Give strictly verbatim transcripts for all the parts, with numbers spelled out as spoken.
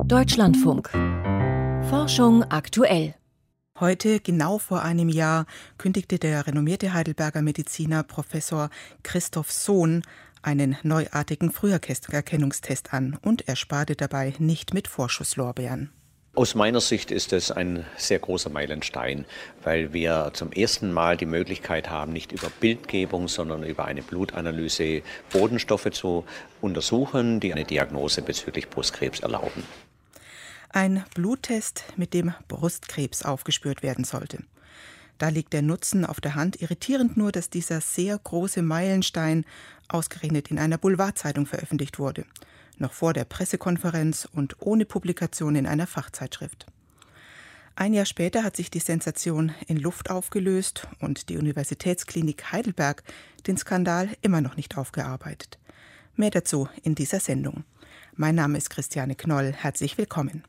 Deutschlandfunk. Forschung aktuell. Heute, genau vor einem Jahr, kündigte der renommierte Heidelberger Mediziner Professor Christoph Sohn einen neuartigen Früherkennungstest an und er sparte dabei nicht mit Vorschusslorbeeren. Aus meiner Sicht ist es ein sehr großer Meilenstein, weil wir zum ersten Mal die Möglichkeit haben, nicht über Bildgebung, sondern über eine Blutanalyse Botenstoffe zu untersuchen, die eine Diagnose bezüglich Brustkrebs erlauben. Ein Bluttest, mit dem Brustkrebs aufgespürt werden sollte. Da liegt der Nutzen auf der Hand. Irritierend nur, dass dieser sehr große Meilenstein ausgerechnet in einer Boulevardzeitung veröffentlicht wurde. Noch vor der Pressekonferenz und ohne Publikation in einer Fachzeitschrift. Ein Jahr später hat sich die Sensation in Luft aufgelöst und die Universitätsklinik Heidelberg den Skandal immer noch nicht aufgearbeitet. Mehr dazu in dieser Sendung. Mein Name ist Christiane Knoll. Herzlich willkommen.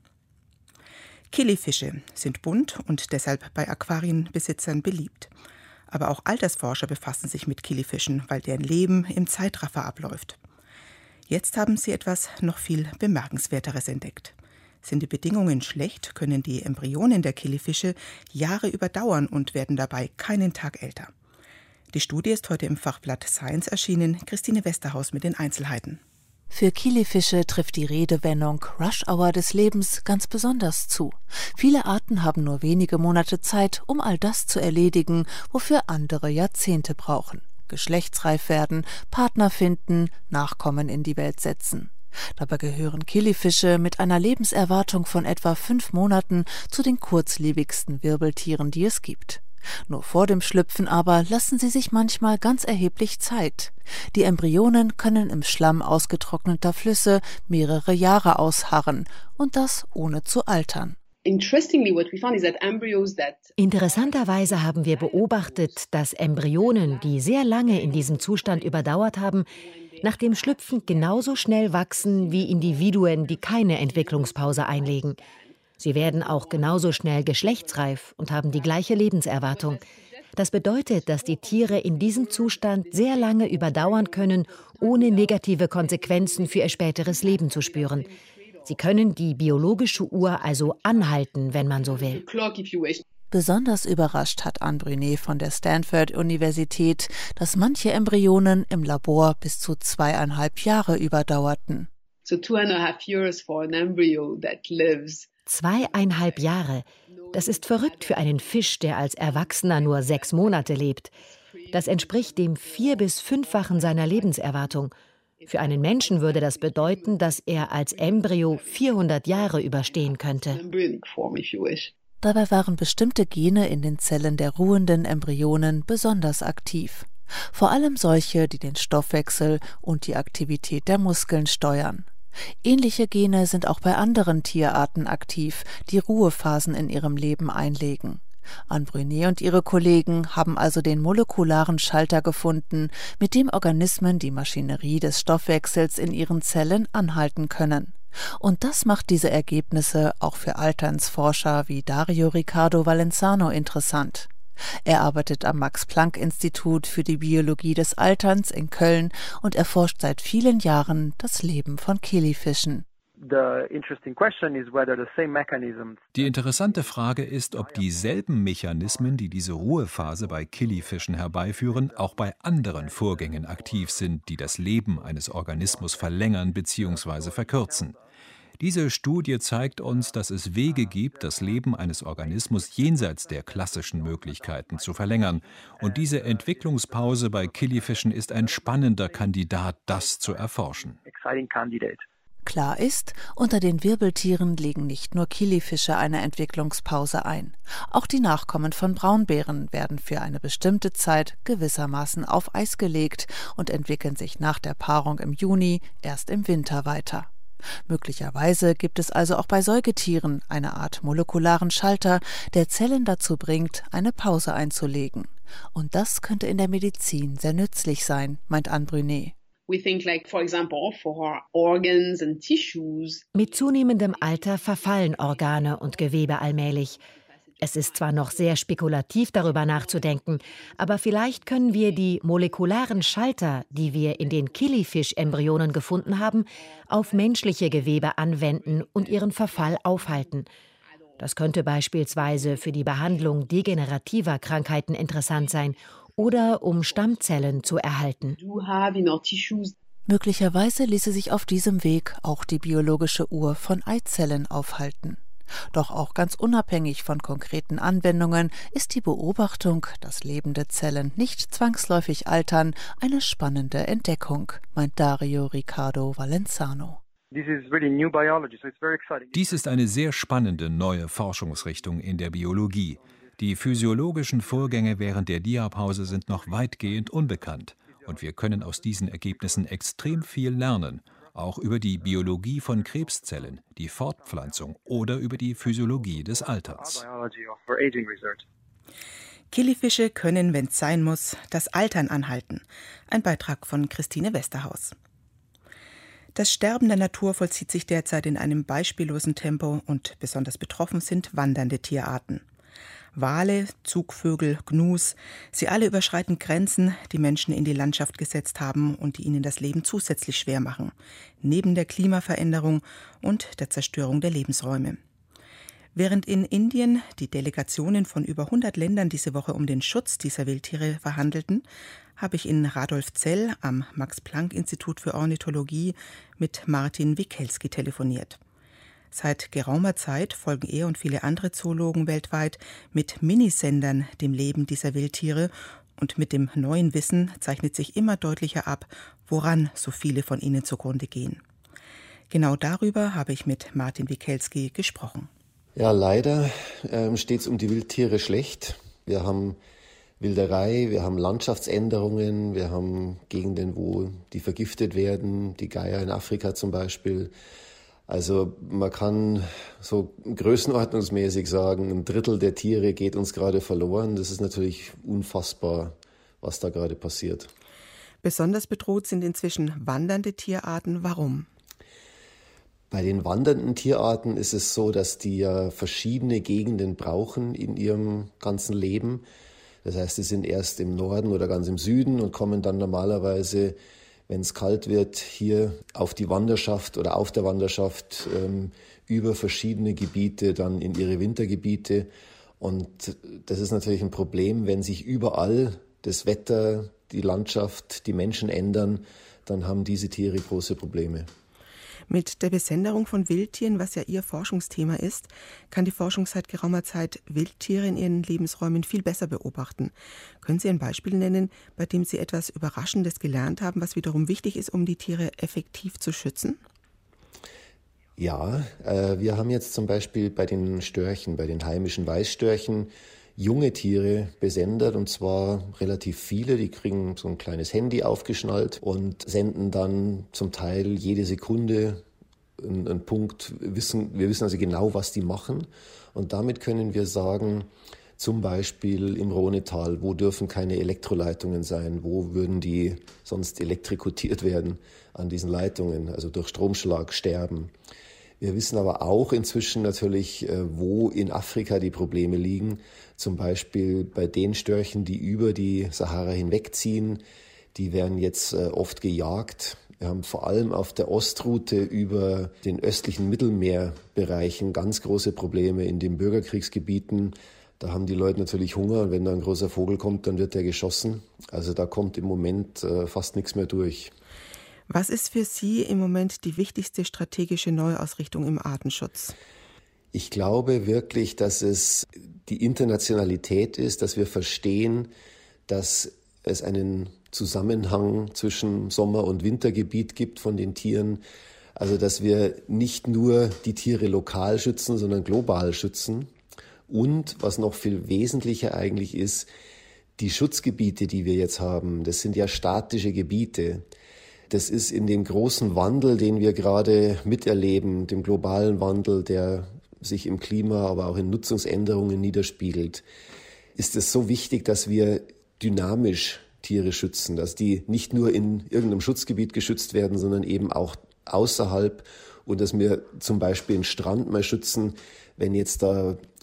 Killifische sind bunt und deshalb bei Aquarienbesitzern beliebt. Aber auch Altersforscher befassen sich mit Killifischen, weil deren Leben im Zeitraffer abläuft. Jetzt haben sie etwas noch viel Bemerkenswerteres entdeckt. Sind die Bedingungen schlecht, können die Embryonen der Killifische Jahre überdauern und werden dabei keinen Tag älter. Die Studie ist heute im Fachblatt Science erschienen. Christine Westerhaus mit den Einzelheiten. Für Killifische trifft die Redewendung Rush Hour des Lebens ganz besonders zu. Viele Arten haben nur wenige Monate Zeit, um all das zu erledigen, wofür andere Jahrzehnte brauchen. Geschlechtsreif werden, Partner finden, Nachkommen in die Welt setzen. Dabei gehören Killifische mit einer Lebenserwartung von etwa fünf Monaten zu den kurzlebigsten Wirbeltieren, die es gibt. Nur vor dem Schlüpfen aber lassen sie sich manchmal ganz erheblich Zeit. Die Embryonen können im Schlamm ausgetrockneter Flüsse mehrere Jahre ausharren und das ohne zu altern. Interessanterweise haben wir beobachtet, dass Embryonen, die sehr lange in diesem Zustand überdauert haben, nach dem Schlüpfen genauso schnell wachsen wie Individuen, die keine Entwicklungspause einlegen. Sie werden auch genauso schnell geschlechtsreif und haben die gleiche Lebenserwartung. Das bedeutet, dass die Tiere in diesem Zustand sehr lange überdauern können, ohne negative Konsequenzen für ihr späteres Leben zu spüren. Sie können die biologische Uhr also anhalten, wenn man so will. Besonders überrascht hat Anne Brunet von der Stanford-Universität, dass manche Embryonen im Labor bis zu zweieinhalb Jahre überdauerten. So two and a half years for an embryo that lives. Zweieinhalb Jahre. Das ist verrückt für einen Fisch, der als Erwachsener nur sechs Monate lebt. Das entspricht dem vier- bis fünffachen seiner Lebenserwartung. Für einen Menschen würde das bedeuten, dass er als Embryo vierhundert Jahre überstehen könnte. Dabei waren bestimmte Gene in den Zellen der ruhenden Embryonen besonders aktiv. Vor allem solche, die den Stoffwechsel und die Aktivität der Muskeln steuern. Ähnliche Gene sind auch bei anderen Tierarten aktiv, die Ruhephasen in ihrem Leben einlegen. Anne Brunet und ihre Kollegen haben also den molekularen Schalter gefunden, mit dem Organismen die Maschinerie des Stoffwechsels in ihren Zellen anhalten können. Und das macht diese Ergebnisse auch für Alternsforscher wie Dario Riccardo Valenzano interessant. Er arbeitet am Max-Planck-Institut für die Biologie des Alterns in Köln und erforscht seit vielen Jahren das Leben von Killifischen. Die interessante Frage ist, ob dieselben Mechanismen, die diese Ruhephase bei Killifischen herbeiführen, auch bei anderen Vorgängen aktiv sind, die das Leben eines Organismus verlängern bzw. verkürzen. Diese Studie zeigt uns, dass es Wege gibt, das Leben eines Organismus jenseits der klassischen Möglichkeiten zu verlängern. Und diese Entwicklungspause bei Killifischen ist ein spannender Kandidat, das zu erforschen. Klar ist, unter den Wirbeltieren legen nicht nur Killifische eine Entwicklungspause ein. Auch die Nachkommen von Braunbären werden für eine bestimmte Zeit gewissermaßen auf Eis gelegt und entwickeln sich nach der Paarung im Juni erst im Winter weiter. Möglicherweise gibt es also auch bei Säugetieren eine Art molekularen Schalter, der Zellen dazu bringt, eine Pause einzulegen. Und das könnte in der Medizin sehr nützlich sein, meint Anne Brunet. Mit zunehmendem Alter verfallen Organe und Gewebe allmählich. Es ist zwar noch sehr spekulativ, darüber nachzudenken, aber vielleicht können wir die molekularen Schalter, die wir in den Killifisch-Embryonen gefunden haben, auf menschliche Gewebe anwenden und ihren Verfall aufhalten. Das könnte beispielsweise für die Behandlung degenerativer Krankheiten interessant sein oder um Stammzellen zu erhalten. Möglicherweise ließe sich auf diesem Weg auch die biologische Uhr von Eizellen aufhalten. Doch auch ganz unabhängig von konkreten Anwendungen ist die Beobachtung, dass lebende Zellen nicht zwangsläufig altern, eine spannende Entdeckung, meint Dario Riccardo Valenzano. Dies ist eine sehr spannende neue Forschungsrichtung in der Biologie. Die physiologischen Vorgänge während der Diapause sind noch weitgehend unbekannt. Und wir können aus diesen Ergebnissen extrem viel lernen. Auch über die Biologie von Krebszellen, die Fortpflanzung oder über die Physiologie des Alterns. Killifische können, wenn es sein muss, das Altern anhalten. Ein Beitrag von Christine Westerhaus. Das Sterben der Natur vollzieht sich derzeit in einem beispiellosen Tempo und besonders betroffen sind wandernde Tierarten. Wale, Zugvögel, Gnus, sie alle überschreiten Grenzen, die Menschen in die Landschaft gesetzt haben und die ihnen das Leben zusätzlich schwer machen, neben der Klimaveränderung und der Zerstörung der Lebensräume. Während in Indien die Delegationen von über hundert Ländern diese Woche um den Schutz dieser Wildtiere verhandelten, habe ich in Radolfzell am Max-Planck-Institut für Ornithologie mit Martin Wikelski telefoniert. Seit geraumer Zeit folgen er und viele andere Zoologen weltweit mit Minisendern dem Leben dieser Wildtiere und mit dem neuen Wissen zeichnet sich immer deutlicher ab, woran so viele von ihnen zugrunde gehen. Genau darüber habe ich mit Martin Wikelski gesprochen. Ja, leider ähm, steht es um die Wildtiere schlecht. Wir haben Wilderei, wir haben Landschaftsänderungen, wir haben Gegenden, wo die vergiftet werden, die Geier in Afrika zum Beispiel. Also man kann so größenordnungsmäßig sagen, ein Drittel der Tiere geht uns gerade verloren. Das ist natürlich unfassbar, was da gerade passiert. Besonders bedroht sind inzwischen wandernde Tierarten. Warum? Bei den wandernden Tierarten ist es so, dass die ja verschiedene Gegenden brauchen in ihrem ganzen Leben. Das heißt, sie sind erst im Norden oder ganz im Süden und kommen dann normalerweise, wenn es kalt wird, hier auf die Wanderschaft oder auf der Wanderschaft ähm, über verschiedene Gebiete dann in ihre Wintergebiete. Und das ist natürlich ein Problem, wenn sich überall das Wetter, die Landschaft, die Menschen ändern, dann haben diese Tiere große Probleme. Mit der Besenderung von Wildtieren, was ja Ihr Forschungsthema ist, kann die Forschung seit geraumer Zeit Wildtiere in ihren Lebensräumen viel besser beobachten. Können Sie ein Beispiel nennen, bei dem Sie etwas Überraschendes gelernt haben, was wiederum wichtig ist, um die Tiere effektiv zu schützen? Ja, äh, wir haben jetzt zum Beispiel bei den Störchen, bei den heimischen Weißstörchen, junge Tiere besendert, und zwar relativ viele. Die kriegen so ein kleines Handy aufgeschnallt und senden dann zum Teil jede Sekunde einen, einen Punkt. Wissen, wir wissen also genau, was die machen. Und damit können wir sagen, zum Beispiel im Rhonetal, wo dürfen keine Elektroleitungen sein, wo würden die sonst elektrokutiert werden an diesen Leitungen, also durch Stromschlag sterben. Wir wissen aber auch inzwischen natürlich, wo in Afrika die Probleme liegen. Zum Beispiel bei den Störchen, die über die Sahara hinwegziehen. Die werden jetzt oft gejagt. Wir haben vor allem auf der Ostroute über den östlichen Mittelmeerbereichen ganz große Probleme in den Bürgerkriegsgebieten. Da haben die Leute natürlich Hunger, und wenn da ein großer Vogel kommt, dann wird der geschossen. Also da kommt im Moment fast nichts mehr durch. Was ist für Sie im Moment die wichtigste strategische Neuausrichtung im Artenschutz? Ich glaube wirklich, dass es die Internationalität ist, dass wir verstehen, dass es einen Zusammenhang zwischen Sommer- und Wintergebiet gibt von den Tieren. Also dass wir nicht nur die Tiere lokal schützen, sondern global schützen. Und was noch viel wesentlicher eigentlich ist, die Schutzgebiete, die wir jetzt haben, das sind ja statische Gebiete. Das ist in dem großen Wandel, den wir gerade miterleben, dem globalen Wandel, der sich im Klima, aber auch in Nutzungsänderungen niederspiegelt, ist es so wichtig, dass wir dynamisch Tiere schützen, dass die nicht nur in irgendeinem Schutzgebiet geschützt werden, sondern eben auch außerhalb, und dass wir zum Beispiel einen Strand mal schützen, wenn jetzt da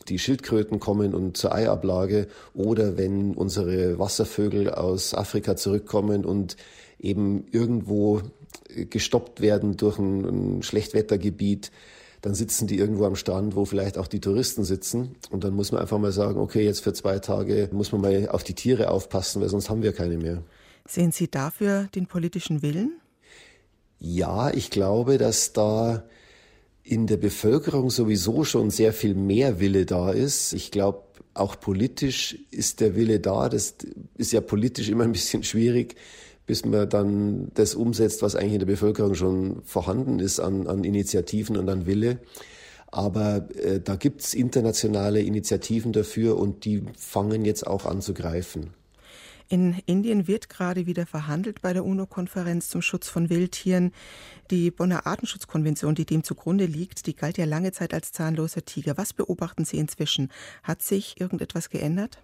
die Schildkröten kommen und zur Eiablage oder wenn unsere Wasservögel aus Afrika zurückkommen und eben irgendwo gestoppt werden durch ein, ein Schlechtwettergebiet, dann sitzen die irgendwo am Strand, wo vielleicht auch die Touristen sitzen. Und dann muss man einfach mal sagen, okay, jetzt für zwei Tage muss man mal auf die Tiere aufpassen, weil sonst haben wir keine mehr. Sehen Sie dafür den politischen Willen? Ja, ich glaube, dass da in der Bevölkerung sowieso schon sehr viel mehr Wille da ist. Ich glaube, auch politisch ist der Wille da. Das ist ja politisch immer ein bisschen schwierig, bis man dann das umsetzt, was eigentlich in der Bevölkerung schon vorhanden ist an, an Initiativen und an Wille. Aber äh, da gibt's internationale Initiativen dafür und die fangen jetzt auch an zu greifen. In Indien wird gerade wieder verhandelt bei der UNO-Konferenz zum Schutz von Wildtieren. Die Bonner Artenschutzkonvention, die dem zugrunde liegt, die galt ja lange Zeit als zahnloser Tiger. Was beobachten Sie inzwischen? Hat sich irgendetwas geändert?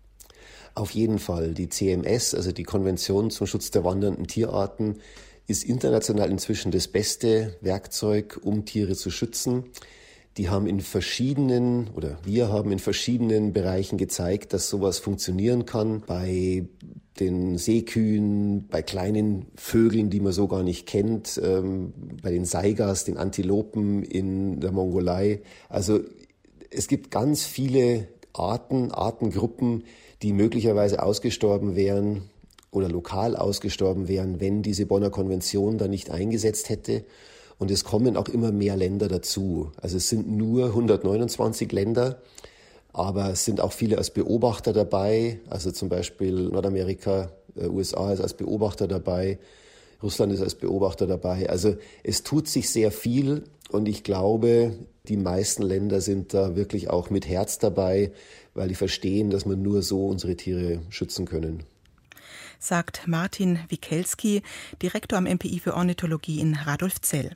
Auf jeden Fall. Die C M S, also die Konvention zum Schutz der wandernden Tierarten, ist international inzwischen das beste Werkzeug, um Tiere zu schützen. Die haben in verschiedenen, oder wir haben in verschiedenen Bereichen gezeigt, dass sowas funktionieren kann. Bei den Seekühen, bei kleinen Vögeln, die man so gar nicht kennt, ähm, bei den Saigas, den Antilopen in der Mongolei. Also es gibt ganz viele Arten, Artengruppen, die möglicherweise ausgestorben wären oder lokal ausgestorben wären, wenn diese Bonner Konvention da nicht eingesetzt hätte. Und es kommen auch immer mehr Länder dazu. Also es sind nur hundertneunundzwanzig Länder, aber es sind auch viele als Beobachter dabei. Also zum Beispiel Nordamerika, U S A ist als Beobachter dabei, Russland ist als Beobachter dabei. Also es tut sich sehr viel und ich glaube, die meisten Länder sind da wirklich auch mit Herz dabei, weil die verstehen, dass wir nur so unsere Tiere schützen können. Sagt Martin Wikelski, Direktor am M P I für Ornithologie in Radolfzell.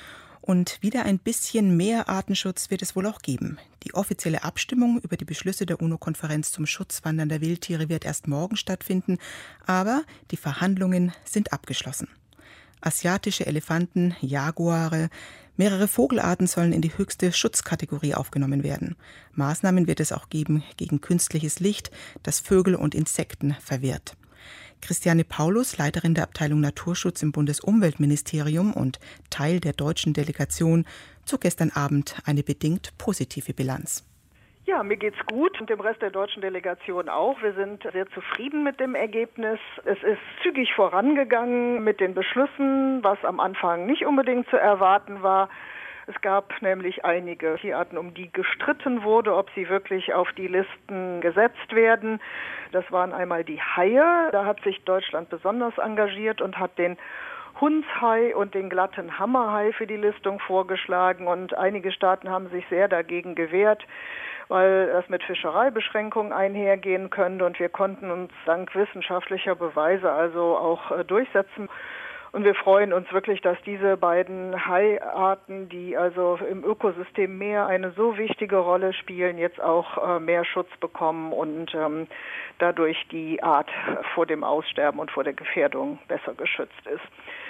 Und wieder ein bisschen mehr Artenschutz wird es wohl auch geben. Die offizielle Abstimmung über die Beschlüsse der UNO-Konferenz zum Schutz wandernder Wildtiere wird erst morgen stattfinden, aber die Verhandlungen sind abgeschlossen. Asiatische Elefanten, Jaguare, mehrere Vogelarten sollen in die höchste Schutzkategorie aufgenommen werden. Maßnahmen wird es auch geben gegen künstliches Licht, das Vögel und Insekten verwirrt. Christiane Paulus, Leiterin der Abteilung Naturschutz im Bundesumweltministerium und Teil der deutschen Delegation, zog gestern Abend eine bedingt positive Bilanz. Ja, mir geht's gut und dem Rest der deutschen Delegation auch. Wir sind sehr zufrieden mit dem Ergebnis. Es ist zügig vorangegangen mit den Beschlüssen, was am Anfang nicht unbedingt zu erwarten war. Es gab nämlich einige Tierarten, um die gestritten wurde, ob sie wirklich auf die Listen gesetzt werden. Das waren einmal die Haie. Da hat sich Deutschland besonders engagiert und hat den Hundshai und den glatten Hammerhai für die Listung vorgeschlagen. Und einige Staaten haben sich sehr dagegen gewehrt, weil das mit Fischereibeschränkungen einhergehen könnte. Und wir konnten uns dank wissenschaftlicher Beweise also auch äh, durchsetzen. Und wir freuen uns wirklich, dass diese beiden Haiarten, die also im Ökosystem Meer eine so wichtige Rolle spielen, jetzt auch äh, mehr Schutz bekommen und ähm, dadurch die Art vor dem Aussterben und vor der Gefährdung besser geschützt ist.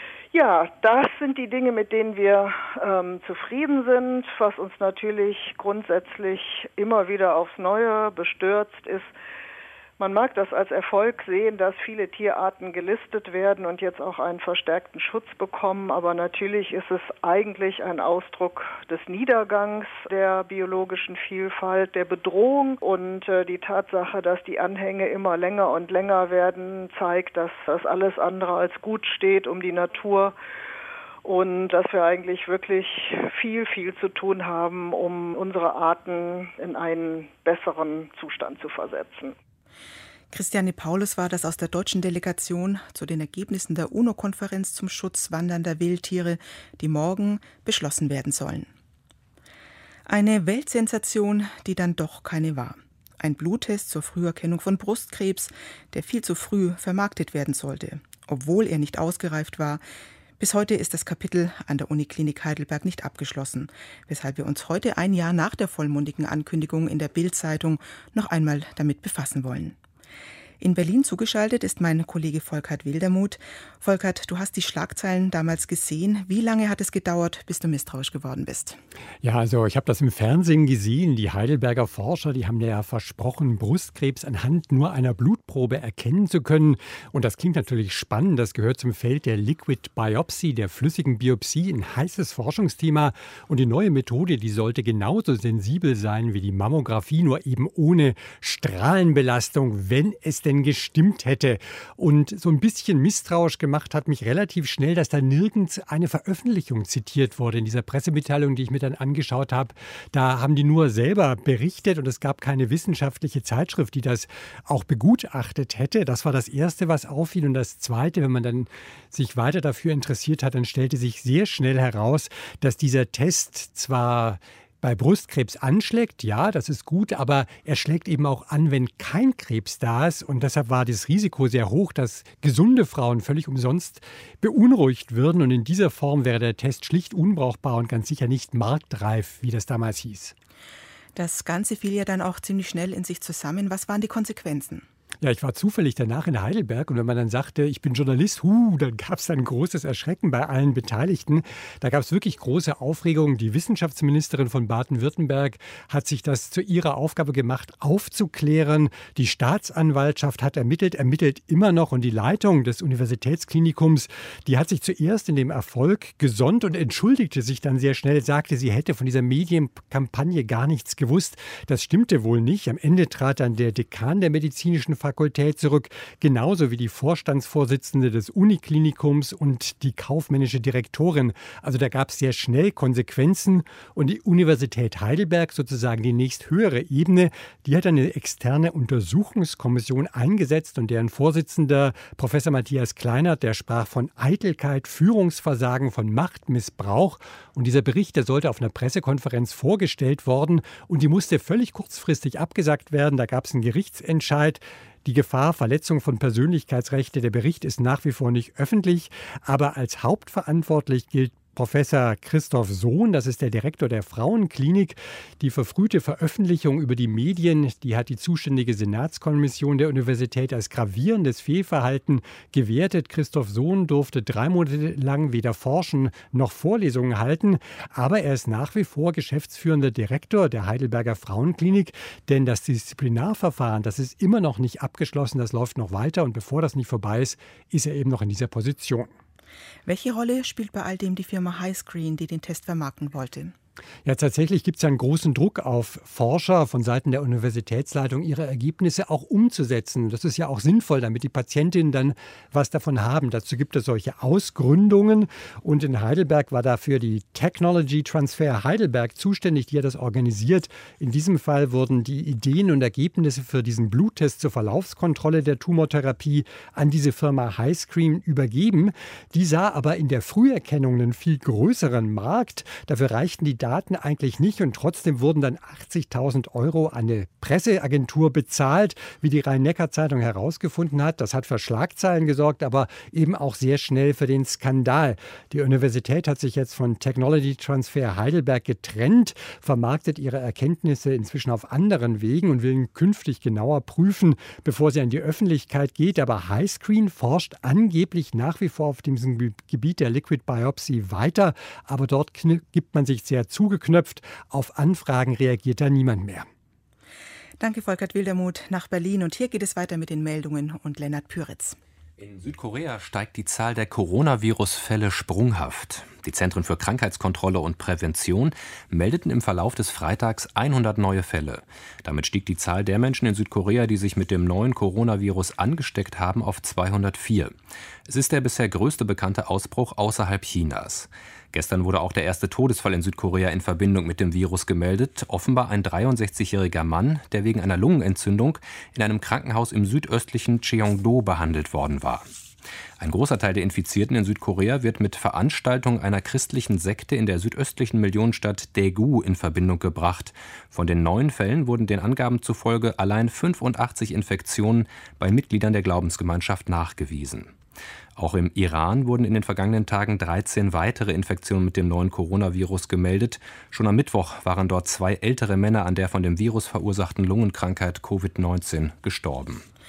Ja, das sind die Dinge, mit denen wir ähm, zufrieden sind. Was uns natürlich grundsätzlich immer wieder aufs Neue bestürzt ist, man mag das als Erfolg sehen, dass viele Tierarten gelistet werden und jetzt auch einen verstärkten Schutz bekommen. Aber natürlich ist es eigentlich ein Ausdruck des Niedergangs der biologischen Vielfalt, der Bedrohung. Und äh, die Tatsache, dass die Anhänge immer länger und länger werden, zeigt, dass das alles andere als gut steht um die Natur. Und dass wir eigentlich wirklich viel, viel zu tun haben, um unsere Arten in einen besseren Zustand zu versetzen. Christiane Paulus war das aus der deutschen Delegation zu den Ergebnissen der UNO-Konferenz zum Schutz wandernder Wildtiere, die morgen beschlossen werden sollen. Eine Weltsensation, die dann doch keine war. Ein Bluttest zur Früherkennung von Brustkrebs, der viel zu früh vermarktet werden sollte, obwohl er nicht ausgereift war. Bis heute ist das Kapitel an der Uniklinik Heidelberg nicht abgeschlossen, weshalb wir uns heute ein Jahr nach der vollmundigen Ankündigung in der Bild-Zeitung noch einmal damit befassen wollen. In Berlin zugeschaltet ist mein Kollege Volkert Wildermuth. Volkert, du hast die Schlagzeilen damals gesehen. Wie lange hat es gedauert, bis du misstrauisch geworden bist? Ja, also ich habe das im Fernsehen gesehen. Die Heidelberger Forscher, die haben ja versprochen, Brustkrebs anhand nur einer Blutprobe erkennen zu können. Und das klingt natürlich spannend. Das gehört zum Feld der Liquid Biopsy, der flüssigen Biopsie, ein heißes Forschungsthema. Und die neue Methode, die sollte genauso sensibel sein wie die Mammographie, nur eben ohne Strahlenbelastung, wenn es denn gestimmt hätte. Und so ein bisschen misstrauisch gemacht hat mich relativ schnell, dass da nirgends eine Veröffentlichung zitiert wurde in dieser Pressemitteilung, die ich mir dann angeschaut habe. Da haben die nur selber berichtet und es gab keine wissenschaftliche Zeitschrift, die das auch begutachtet hätte. Das war das Erste, was auffiel. Und das Zweite, wenn man dann sich weiter dafür interessiert hat, dann stellte sich sehr schnell heraus, dass dieser Test zwar bei Brustkrebs anschlägt, ja, das ist gut, aber er schlägt eben auch an, wenn kein Krebs da ist. Und deshalb war das Risiko sehr hoch, dass gesunde Frauen völlig umsonst beunruhigt würden. Und in dieser Form wäre der Test schlicht unbrauchbar und ganz sicher nicht marktreif, wie das damals hieß. Das Ganze fiel ja dann auch ziemlich schnell in sich zusammen. Was waren die Konsequenzen? Ja, ich war zufällig danach in Heidelberg und wenn man dann sagte, ich bin Journalist, huh, dann gab es ein großes Erschrecken bei allen Beteiligten. Da gab es wirklich große Aufregung. Die Wissenschaftsministerin von Baden-Württemberg hat sich das zu ihrer Aufgabe gemacht, aufzuklären. Die Staatsanwaltschaft hat ermittelt, ermittelt immer noch und die Leitung des Universitätsklinikums, die hat sich zuerst in dem Erfolg gesonnt und entschuldigte sich dann sehr schnell, sagte, sie hätte von dieser Medienkampagne gar nichts gewusst. Das stimmte wohl nicht. Am Ende trat dann der Dekan der medizinischen Fakultät zurück, genauso wie die Vorstandsvorsitzende des Uniklinikums und die kaufmännische Direktorin. Also da gab es sehr schnell Konsequenzen und die Universität Heidelberg, sozusagen die nächsthöhere Ebene, die hat eine externe Untersuchungskommission eingesetzt und deren Vorsitzender, Professor Matthias Kleinert, der sprach von Eitelkeit, Führungsversagen, von Machtmissbrauch. Und dieser Bericht, der sollte auf einer Pressekonferenz vorgestellt worden und die musste völlig kurzfristig abgesagt werden. Da gab es einen Gerichtsentscheid. Die Gefahr, Verletzung von Persönlichkeitsrechten, der Bericht ist nach wie vor nicht öffentlich, aber als hauptverantwortlich gilt Professor Christoph Sohn, das ist der Direktor der Frauenklinik. Die verfrühte Veröffentlichung über die Medien, die hat die zuständige Senatskommission der Universität als gravierendes Fehlverhalten gewertet. Christoph Sohn durfte drei Monate lang weder forschen noch Vorlesungen halten, aber er ist nach wie vor geschäftsführender Direktor der Heidelberger Frauenklinik, denn das Disziplinarverfahren, das ist immer noch nicht abgeschlossen, das läuft noch weiter und bevor das nicht vorbei ist, ist er eben noch in dieser Position. Welche Rolle spielt bei all dem die Firma Highscreen, die den Test vermarkten wollte? Ja, tatsächlich gibt es ja einen großen Druck auf Forscher von Seiten der Universitätsleitung, ihre Ergebnisse auch umzusetzen. Das ist ja auch sinnvoll, damit die Patientinnen dann was davon haben. Dazu gibt es solche Ausgründungen. Und in Heidelberg war dafür die Technology Transfer Heidelberg zuständig, die hat das organisiert. In diesem Fall wurden die Ideen und Ergebnisse für diesen Bluttest zur Verlaufskontrolle der Tumortherapie an diese Firma Highscreen übergeben. Die sah aber in der Früherkennung einen viel größeren Markt. Dafür reichten die Daten eigentlich nicht und trotzdem wurden dann achtzigtausend Euro an eine Presseagentur bezahlt, wie die Rhein-Neckar-Zeitung herausgefunden hat. Das hat für Schlagzeilen gesorgt, aber eben auch sehr schnell für den Skandal. Die Universität hat sich jetzt von Technology Transfer Heidelberg getrennt, vermarktet ihre Erkenntnisse inzwischen auf anderen Wegen und will künftig genauer prüfen, bevor sie an die Öffentlichkeit geht. Aber Highscreen forscht angeblich nach wie vor auf diesem Gebiet der Liquid Biopsy weiter, aber dort gibt man sich sehr zugeknöpft. Auf Anfragen reagiert da niemand mehr. Danke, Volkert Wildermuth nach Berlin. Und hier geht es weiter mit den Meldungen und Lennart Püritz. In Südkorea steigt die Zahl der Coronavirus-Fälle sprunghaft. Die Zentren für Krankheitskontrolle und Prävention meldeten im Verlauf des Freitags hundert neue Fälle. Damit stieg die Zahl der Menschen in Südkorea, die sich mit dem neuen Coronavirus angesteckt haben, auf zweihundertvier. Es ist der bisher größte bekannte Ausbruch außerhalb Chinas. Gestern wurde auch der erste Todesfall in Südkorea in Verbindung mit dem Virus gemeldet. Offenbar ein dreiundsechzigjähriger Mann, der wegen einer Lungenentzündung in einem Krankenhaus im südöstlichen Cheongdo behandelt worden war. Ein großer Teil der Infizierten in Südkorea wird mit Veranstaltungen einer christlichen Sekte in der südöstlichen Millionenstadt Daegu in Verbindung gebracht. Von den neun Fällen wurden den Angaben zufolge allein fünfundachtzig Infektionen bei Mitgliedern der Glaubensgemeinschaft nachgewiesen. Auch im Iran wurden in den vergangenen Tagen dreizehn weitere Infektionen mit dem neuen Coronavirus gemeldet. Schon am Mittwoch waren dort zwei ältere Männer an der von dem Virus verursachten Lungenkrankheit Covid neunzehn gestorben.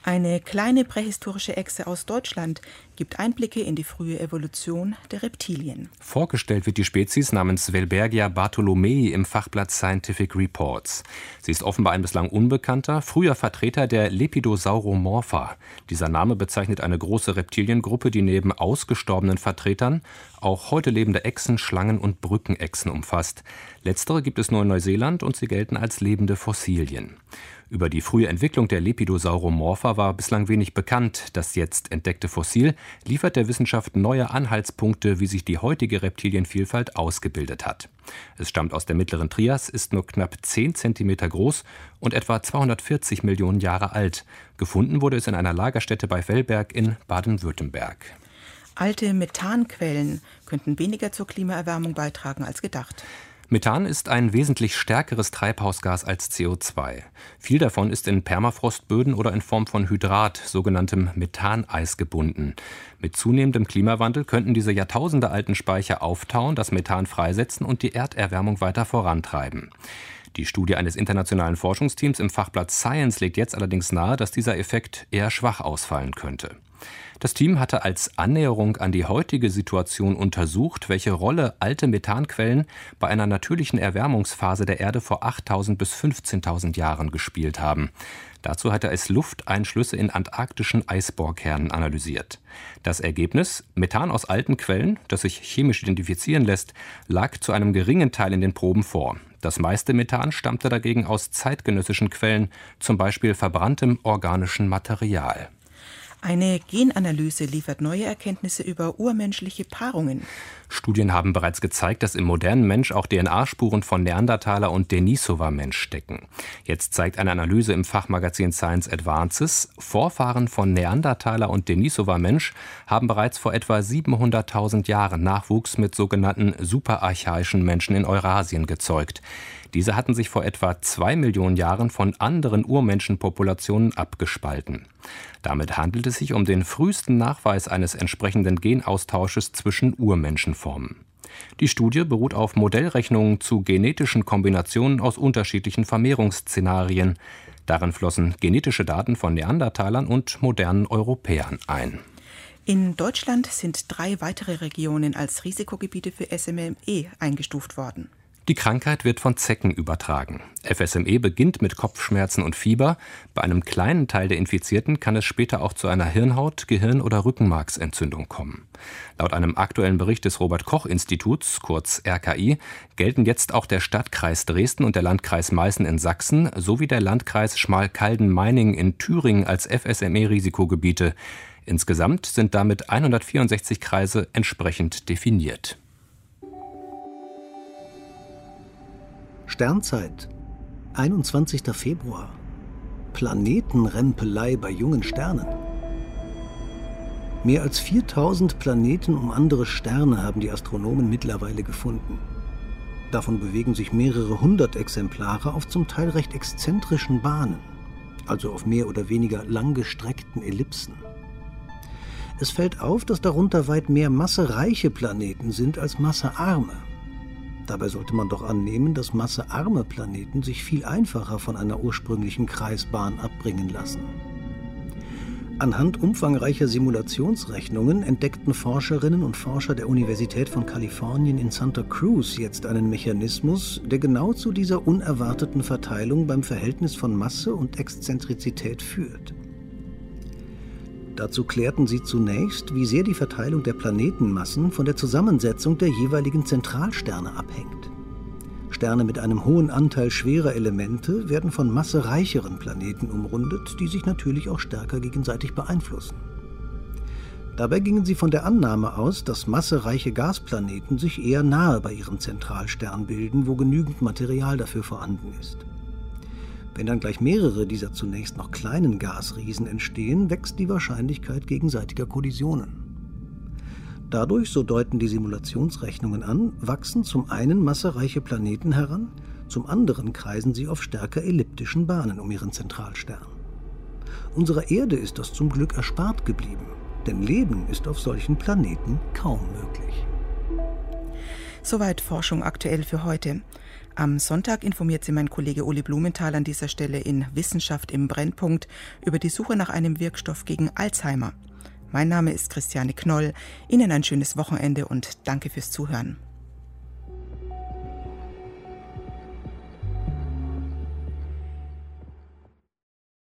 Eine kleine prähistorische Echse aus Deutschland gibt Einblicke in die frühe Evolution der Reptilien. Vorgestellt wird die Spezies namens Welbergia bartholomei im Fachblatt Scientific Reports. Sie ist offenbar ein bislang unbekannter, früher Vertreter der Lepidosauromorpha. Dieser Name bezeichnet eine große Reptiliengruppe, die neben ausgestorbenen Vertretern auch heute lebende Echsen, Schlangen und Brückenechsen umfasst. Letztere gibt es nur in Neuseeland und sie gelten als lebende Fossilien. Über die frühe Entwicklung der Lepidosauromorpha war bislang wenig bekannt. Das jetzt entdeckte Fossil liefert der Wissenschaft neue Anhaltspunkte, wie sich die heutige Reptilienvielfalt ausgebildet hat. Es stammt aus der mittleren Trias, ist nur knapp zehn Zentimeter groß und etwa zweihundertvierzig Millionen Jahre alt. Gefunden wurde es in einer Lagerstätte bei Wellberg in Baden-Württemberg. Alte Methanquellen könnten weniger zur Klimaerwärmung beitragen als gedacht. Methan ist ein wesentlich stärkeres Treibhausgas als C O zwei. Viel davon ist in Permafrostböden oder in Form von Hydrat, sogenanntem Methaneis, gebunden. Mit zunehmendem Klimawandel könnten diese jahrtausendealten Speicher auftauen, das Methan freisetzen und die Erderwärmung weiter vorantreiben. Die Studie eines internationalen Forschungsteams im Fachblatt Science legt jetzt allerdings nahe, dass dieser Effekt eher schwach ausfallen könnte. Das Team hatte als Annäherung an die heutige Situation untersucht, welche Rolle alte Methanquellen bei einer natürlichen Erwärmungsphase der Erde vor achttausend bis fünfzehntausend Jahren gespielt haben. Dazu hatte es Lufteinschlüsse in antarktischen Eisbohrkernen analysiert. Das Ergebnis: Methan aus alten Quellen, das sich chemisch identifizieren lässt, lag zu einem geringen Teil in den Proben vor. Das meiste Methan stammte dagegen aus zeitgenössischen Quellen, zum Beispiel verbranntem organischem Material. Eine Genanalyse liefert neue Erkenntnisse über urmenschliche Paarungen. Studien haben bereits gezeigt, dass im modernen Mensch auch D N A-Spuren von Neandertaler und Denisova-Mensch stecken. Jetzt zeigt eine Analyse im Fachmagazin Science Advances, Vorfahren von Neandertaler und Denisova-Mensch haben bereits vor etwa siebenhunderttausend Jahren Nachwuchs mit sogenannten superarchaischen Menschen in Eurasien gezeugt. Diese hatten sich vor etwa zwei Millionen Jahren von anderen Urmenschenpopulationen abgespalten. Damit handelt es sich um den frühesten Nachweis eines entsprechenden Genaustausches zwischen Urmenschenformen. Die Studie beruht auf Modellrechnungen zu genetischen Kombinationen aus unterschiedlichen Vermehrungsszenarien. Darin flossen genetische Daten von Neandertalern und modernen Europäern ein. In Deutschland sind drei weitere Regionen als Risikogebiete für S M E eingestuft worden. Die Krankheit wird von Zecken übertragen. F S M E beginnt mit Kopfschmerzen und Fieber. Bei einem kleinen Teil der Infizierten kann es später auch zu einer Hirnhaut-, Gehirn- oder Rückenmarksentzündung kommen. Laut einem aktuellen Bericht des Robert-Koch-Instituts, kurz R K I, gelten jetzt auch der Stadtkreis Dresden und der Landkreis Meißen in Sachsen sowie der Landkreis Schmalkalden-Meiningen in Thüringen als F S M E-Risikogebiete. Insgesamt sind damit hundertvierundsechzig Kreise entsprechend definiert. Sternzeit, einundzwanzigster Februar. Planetenrempelei bei jungen Sternen. Mehr als viertausend Planeten um andere Sterne haben die Astronomen mittlerweile gefunden. Davon bewegen sich mehrere hundert Exemplare auf zum Teil recht exzentrischen Bahnen, also auf mehr oder weniger langgestreckten Ellipsen. Es fällt auf, dass darunter weit mehr massereiche Planeten sind als massearme. Dabei sollte man doch annehmen, dass massearme Planeten sich viel einfacher von einer ursprünglichen Kreisbahn abbringen lassen. Anhand umfangreicher Simulationsrechnungen entdeckten Forscherinnen und Forscher der Universität von Kalifornien in Santa Cruz jetzt einen Mechanismus, der genau zu dieser unerwarteten Verteilung beim Verhältnis von Masse und Exzentrizität führt. Dazu klärten sie zunächst, wie sehr die Verteilung der Planetenmassen von der Zusammensetzung der jeweiligen Zentralsterne abhängt. Sterne mit einem hohen Anteil schwerer Elemente werden von massereicheren Planeten umrundet, die sich natürlich auch stärker gegenseitig beeinflussen. Dabei gingen sie von der Annahme aus, dass massereiche Gasplaneten sich eher nahe bei ihrem Zentralstern bilden, wo genügend Material dafür vorhanden ist. Wenn dann gleich mehrere dieser zunächst noch kleinen Gasriesen entstehen, wächst die Wahrscheinlichkeit gegenseitiger Kollisionen. Dadurch, so deuten die Simulationsrechnungen an, wachsen zum einen massereiche Planeten heran, zum anderen kreisen sie auf stärker elliptischen Bahnen um ihren Zentralstern. Unserer Erde ist das zum Glück erspart geblieben, denn Leben ist auf solchen Planeten kaum möglich. Soweit Forschung aktuell für heute. Am Sonntag informiert Sie mein Kollege Uli Blumenthal an dieser Stelle in Wissenschaft im Brennpunkt über die Suche nach einem Wirkstoff gegen Alzheimer. Mein Name ist Christiane Knoll. Ihnen ein schönes Wochenende und danke fürs Zuhören.